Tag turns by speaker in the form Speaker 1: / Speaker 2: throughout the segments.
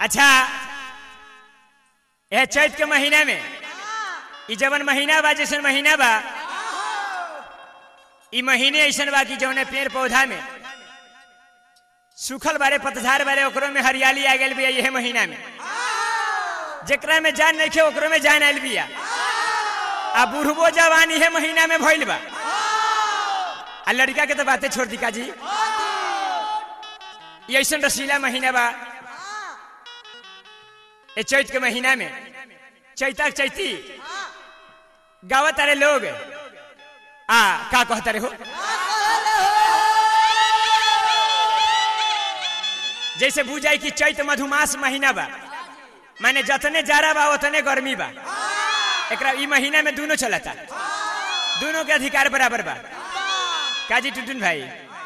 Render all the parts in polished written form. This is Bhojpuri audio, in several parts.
Speaker 1: अच्छा यह चैत के महीना में ई जवन महीना बा जैसन महीना बा ई महीने ऐसन बा कि जौने पेड़ पौधा में सूखल बारे पतझार बारे ओकरो में हरियाली आ गई बिया। यह महीना में जेकरा में जान नहीं खे ओकरो में जान आयल बिया। आ बुढ़बो जवान यह महीना में भइल बा। आ लड़का के तो बातें छोड़ दी काजी। ये ऐसा रसीला महीना बा ए चैत के महीना में चैता चैती गावत अरे लोग का कहता रे हो जैसे बुझाई कि चैत मधुमास महीना बा माने जतने जाड़ा बा उतने गर्मी बा। एकरा ई महीना में दोनों चलता, दोनों के अधिकार बराबर बा। काजी टुटुन भाई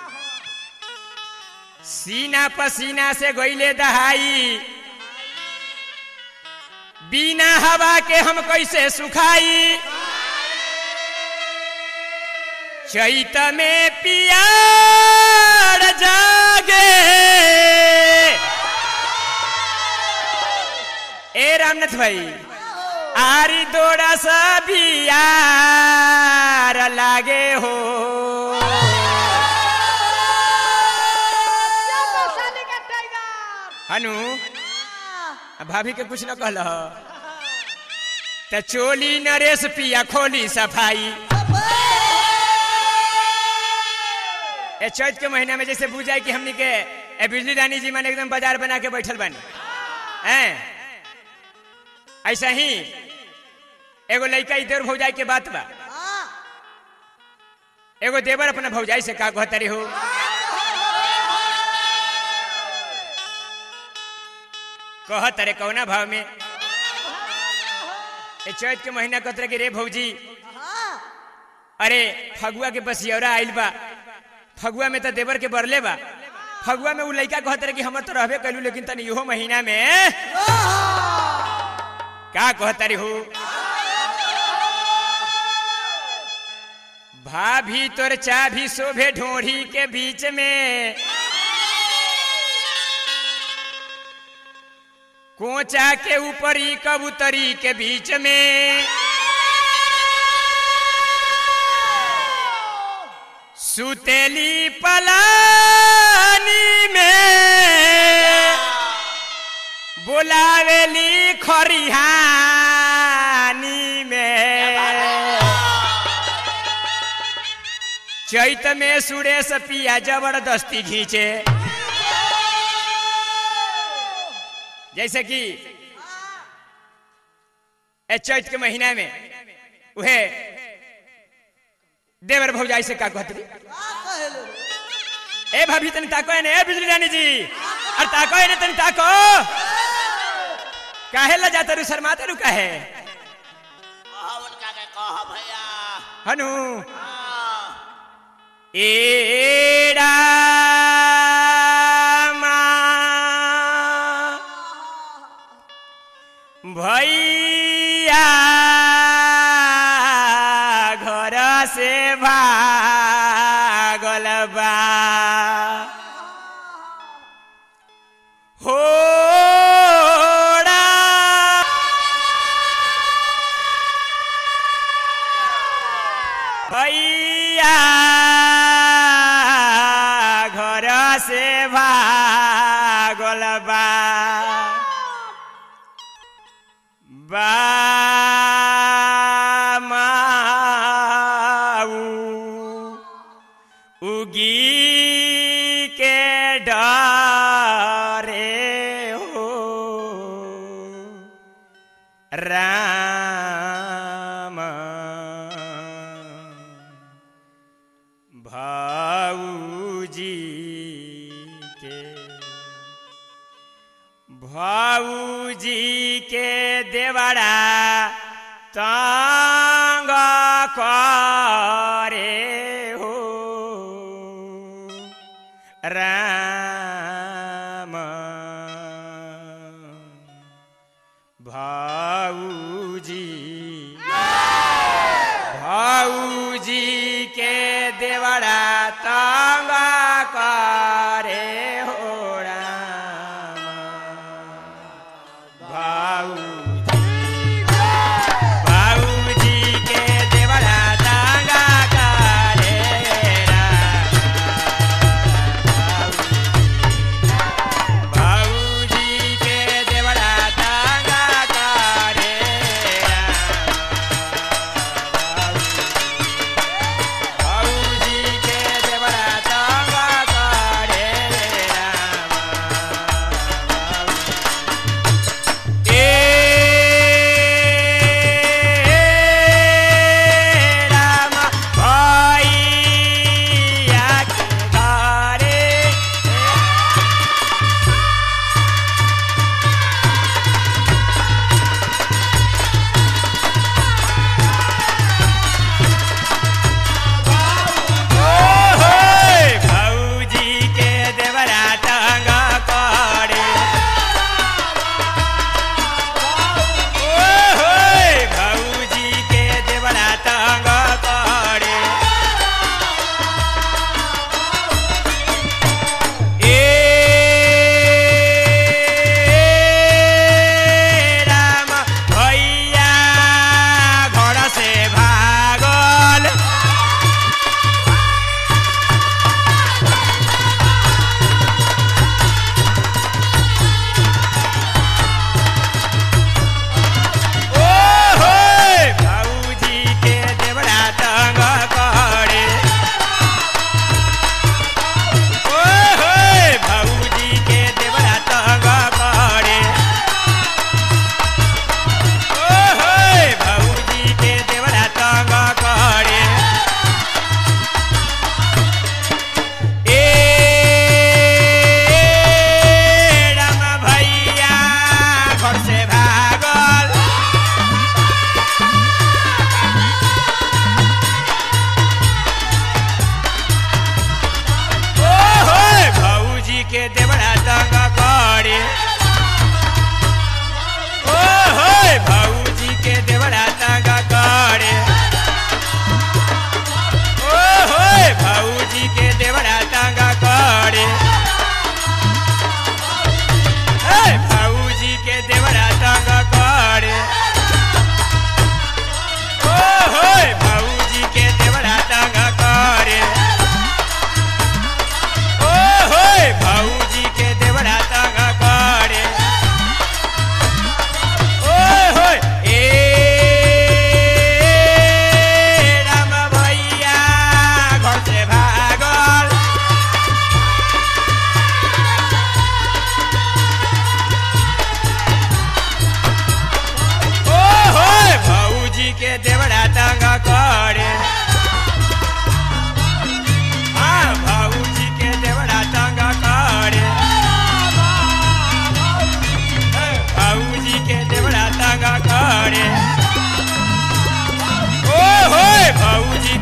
Speaker 1: सीना पसीना से गईले दहाई बिना हवा के हम कैसे सुखाई। चैत में पियार जागे ए रामनाथ भाई आरी दौड़ा सभी यार लागे हो। हनु भाभी के कुछ न कहल तो चोली नरेश पिया खोली सफाई। ए चैत के महीना में जैसे बुझाई कि हमनी के बिजली रानी जी माने एकदम बाजार बना के बैठल बानी हैं। ऐसा ही एगो लड़का इधर भौजाई के बात बा। एगो देवर अपना भौजाई से का कहता रे हो कहत रे कौना भाव में ए चैत के महीना कहत रे कि रे भौजी अरे फगुआ के बसियौरा आइल बा। फगुआ में तो देवर के बरले बा। फगुआ में उ लड़का कहत रे कि हमर तो रहबे कैलू लेकिन तनी इहो महीना में का कहता रे हो भाभी तोर चाभी शोभे ढोढ़ी के बीच में कोचा के ऊपरी कबूतरी के बीच में सुतेली पलानी में बुलावेली खरिहानी में। चैत में सुरेश पिया जबरदस्ती खींचे जैसे कि चैत के महीना में उहे देवर भौजाई से का कहती ए भाभी तनी ताको ने ए बिजली रानी जी अरे ताको ने तनी ताको काहे ला जाता रू शर्माता रू काहे
Speaker 2: उनका के कह भैया
Speaker 1: हनु एड़ा भैया घर से भागल बा होड़ा भैया घर से भागल बा उगी के डरे हो राम भाऊजी के देवड़ा तंग करे हो राम भाऊजी के देवड़ा तंग करे हो राम।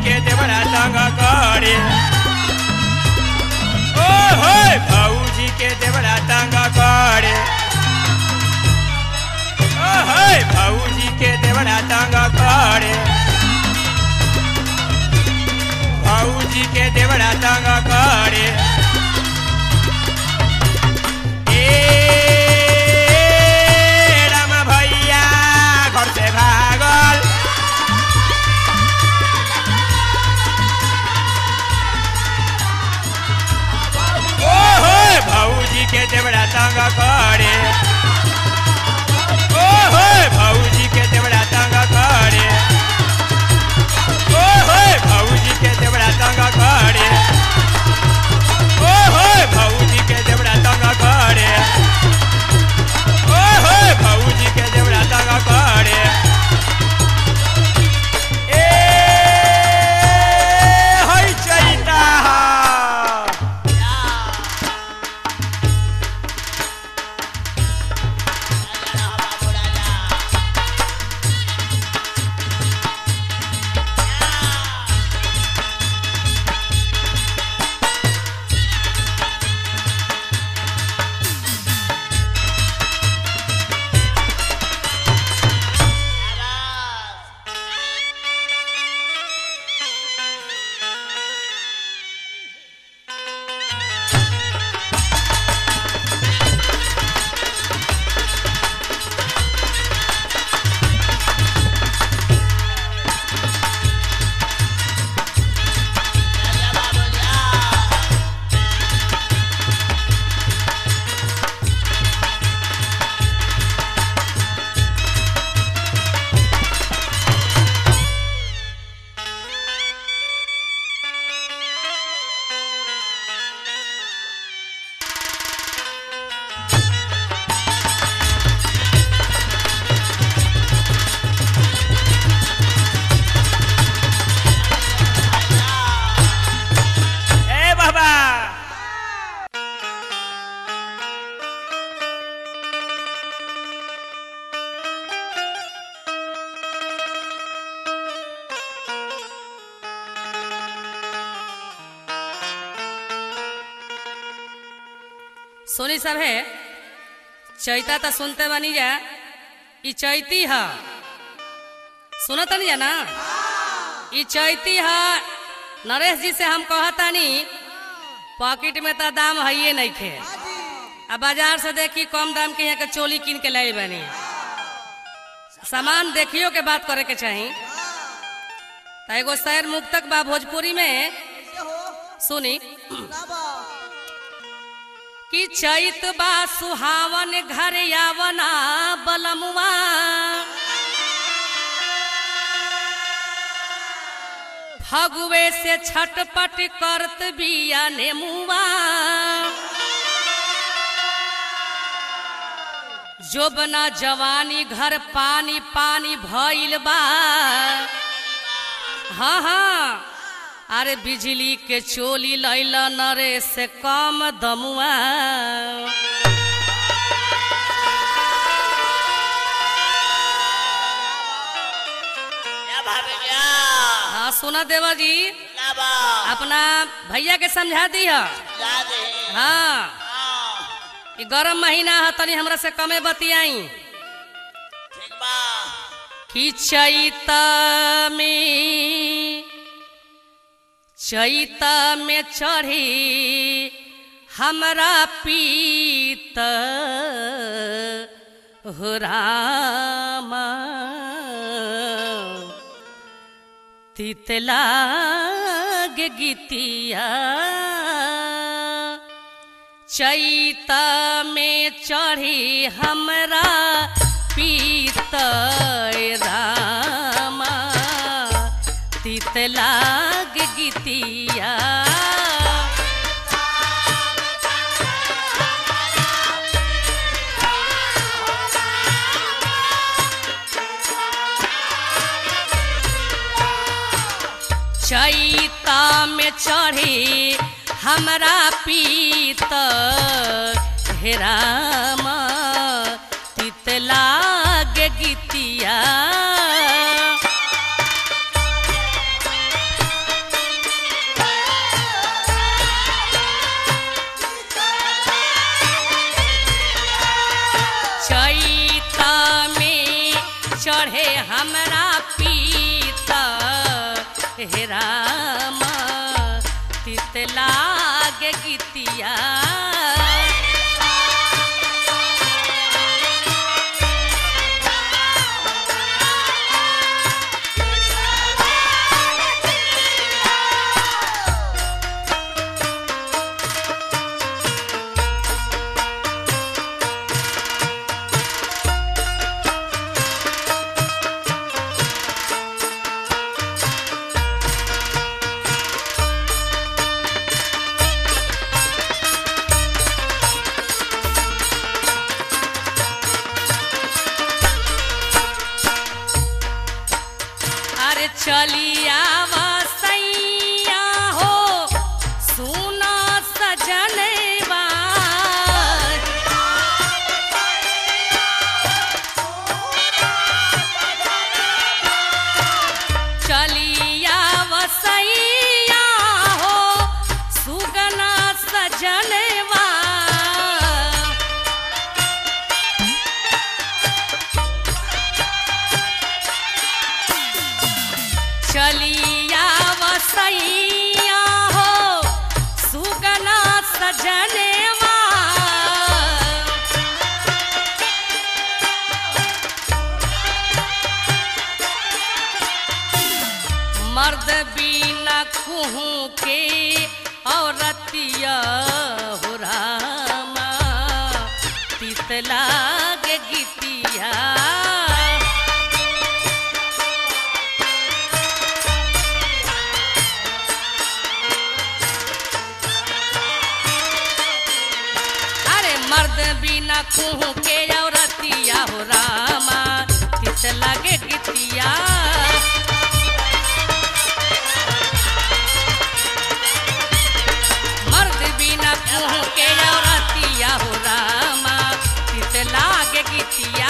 Speaker 1: के देवरा तंग करे ओ हो भौजी के देवरा तंग करे ओ हो भौजी के देवरा तंग करे भौजी के देवरा तंग करे के देवरा तंग करे ओ हो भौजी के देवरा तंग करे ओ हो भौजी के देवरा तंग करे ओ हो भौजी के देवरा तंग करे ओ हो भौजी के देवरा तंग करे ए होई चैता
Speaker 3: सोनी सब है चैता तो सुनते बनी जा ई चैती है सुनत नहीं जा ना ई चैती है नरेश जी से हम कहतानी पॉकेट में तो दाम है ये नहीं खे अब बाजार से देखी कम दाम के यहाँ के चोली किन के लाई बनी सामान देखियो के बात करे के चाहिए तो एगो शहर मुक्तक बा भोजपुरी में सुनी कि चैत बा सुहावन घर यावना बलमुआ फगुए से छटपट करत बिया नेमुआ जोबना जवानी घर पानी पानी भइल बा हाँ हाँ अरे बिजली के चोली लैला नरे से कम दमुआ हाँ सुना देवा जी अपना भैया के समझा दी है हाँ ये गरम महीना है तनी हमरा से कमे बतियाई कि चैता में चढ़ी हमरा पीत हो रामा तीत लागे गीतिया चैता में चढ़ी हमरा पीत रामा तीत लागे गीतिया चैता में चढ़ी हमरा पीत हे रामा तीत लागे गीतिया हे रामा तित लागे गीतिया चलिया वसैया हो सुना सजनवा चलिया वसैया हो सुगना सजनवा चलिया वसैया हो सुगना सजनवा मर्द बिना कुहू के औरतिया हो रामा तित लागे गीतिया मर्द बिना कुहू के औरतिया हो रामा तित लागे गीतिया मर्द बिना कुहू के औरतिया हो रामा तित लागे गीतिया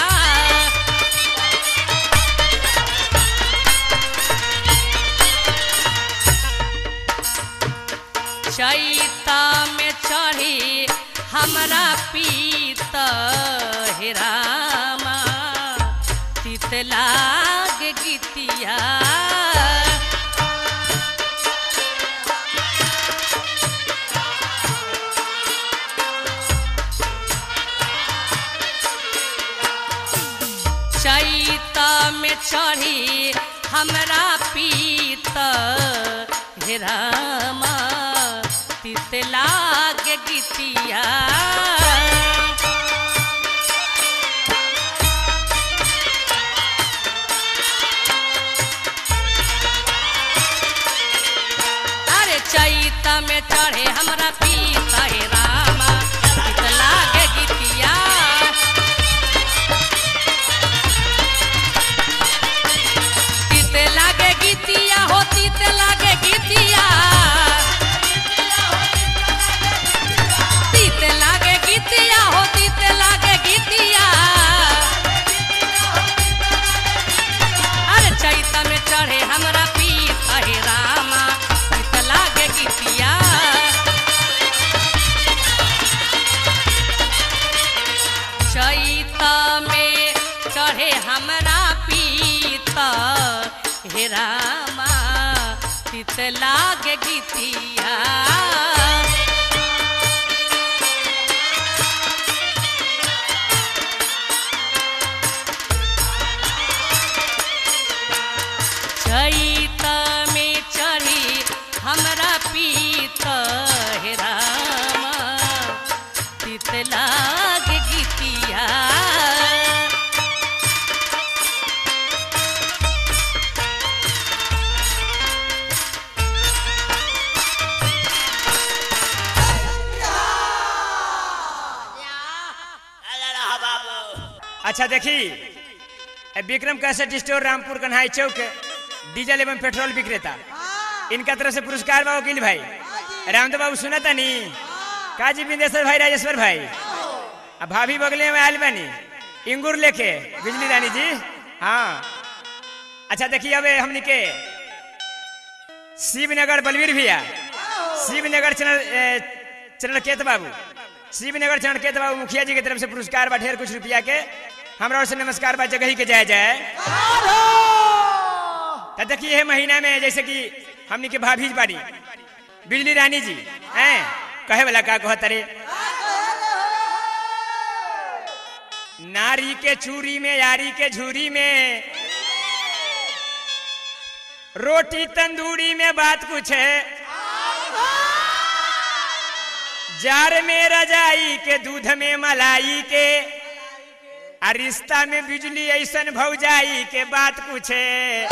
Speaker 3: चैता में चढ़ी हमरा पीत हे रामा तित लागे गीतिया चैता में चढ़ी हमरा पीत हे रामा तित लागे गीतिया अरे चैता में चढ़े हमरा पीत हे रामा तित लागे गीतिया तित लागे गीतिया हो तित लागे गीतिया लागे गीतिया हो तित लागे गीतिया अरे चैता में चढ़े हमरा पीत हे रामा तित लागे गीतिया चैता में चढ़े हमरा पीत हे रामा तित लागे गीतिया चैता में चढ़ी हमरा पीत हे रामा तित लागे गीतिया
Speaker 1: अच्छा देखी Vikram cassette store Rampur Kanhai Chowk diesel एवं पेट्रोल विक्रेता इनका तरफ से पुरस्कार बा वकील भाई रामदेव बाबू सुनता नी काजी बिंदेश्वर भाई राजेश्वर भाई अब भाभी बगले में आयल बानी इंगूर लेके बिजली रानी जी हाँ अच्छा देखिए अब हमनी के शिवनगर बलवीर भैया शिवनगर चरणकेत बाबू शिवनगर चरणकेत बाबू मुखिया जी की तरफ से पुरस्कार बा ढेर कुछ रुपया के हमरा ओर से नमस्कार बा जगह ही के जाए जाए। तो देखिए महीना में जैसे कि हमनी के भाभी बाड़ी बिजली रानी जी हैं कहे वाला का कहत रे नारी के चूरी में यारी के झूरी में रोटी तंदूरी में बात कुछ है जार में रजाई के दूध में मलाई के आ रिश्ता में बिजली ऐसन भौजाई के बात कुछ है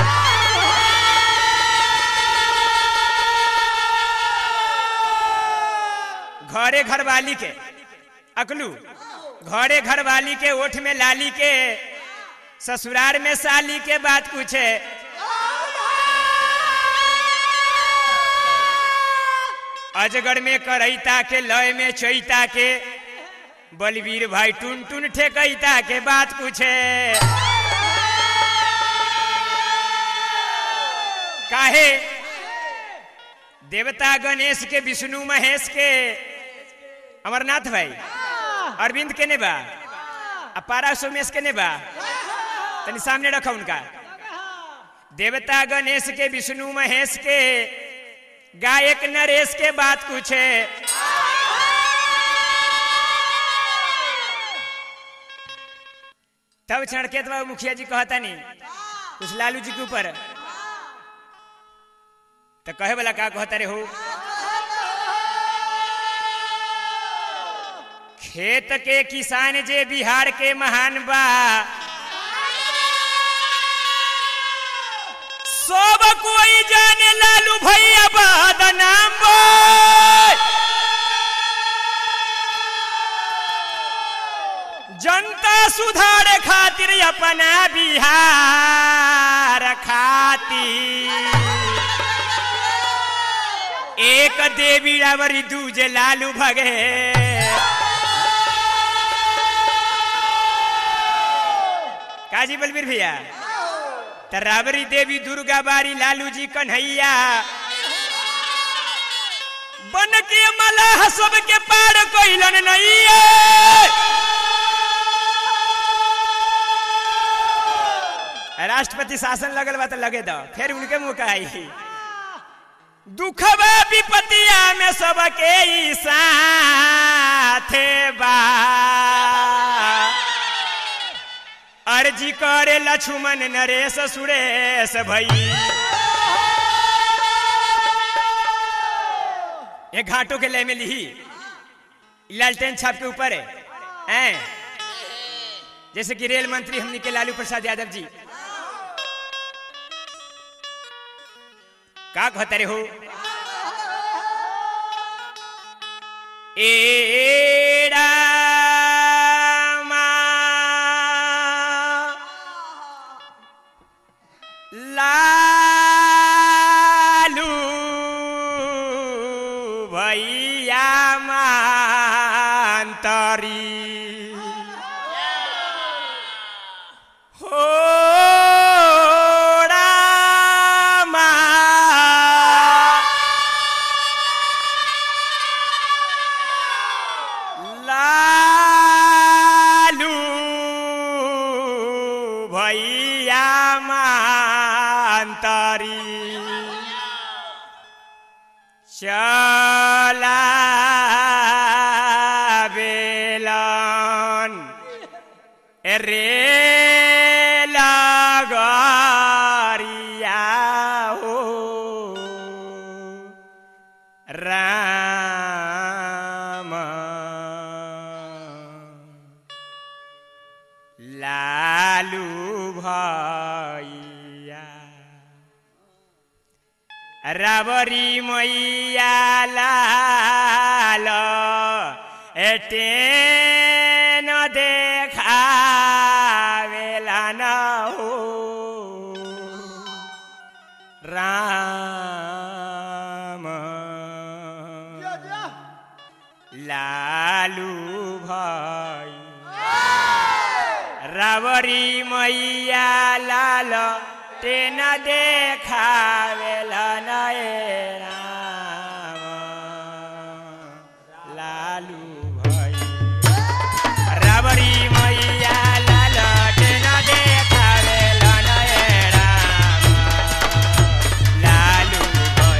Speaker 1: घरे घरवाली के अकलू घरे घरवाली के ओठ में लाली के ससुराल में साली के बात कुछ है अजगर में करैता के लय में चैता के बलवीर भाई टुन टुन ठेकैता के बात कुछ है काहे देवता गणेश के विष्णु महेश के अमरनाथ भाई अरविंद के ने बा अपारा सोमेश के ने बा तनी सामने रखा उनका देवता गणेश के विष्णु महेश के गायक नरेश के बात कुछ है तब छड़के तो मुखिया जी कहता नहीं कुछ लालू जी के ऊपर तो कहे वाला का कहता रे हो खेत के किसान जे बिहार के महान बा सब कोई जाने लालू भैया बदनाम बा जनता सुधार खातिर अपना बिहार खातिर एक देवी रावरी दूजे लालू भगे काजी बलबीर भैया रावरी देवी दुर्गा बारी लालू जी कन्हैया बन के मलाह सबके पार कोइलन नहीं राष्ट्रपति शासन लगल बा तो लगे दो फिर उनके मुँह आई दुखबा विपतिया में सबके साथे बा अर्जी करे लक्ष्मण नरेश सुरेश भई एक घाटों के लय में लिही लालटेन छाप के ऊपर है जैसे कि रेल मंत्री हमनी के लालू प्रसाद यादव जी का कहते रे हो एड़ा लालू भैया मांतरी हो रामा लालू भैया मांतरी चला बेलन रे लगरिया हो राम लालू भैया रावरी मैया लाल एटेन देखावेला न हो राम लालू भाई रावरी मैया लाल तेन देखावेला नए राम लालू भाई रावरी मैया लाल तेन देखावेला नए राम लालू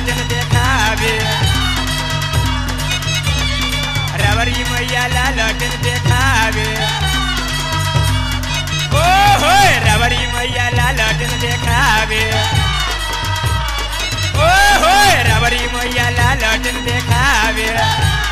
Speaker 1: लटन देखावे रबरी मैया ला लटन देखावे ओ हो रबरी मैया ला लटन देखावे ओ हो रबरी मैया ला लटन देखावे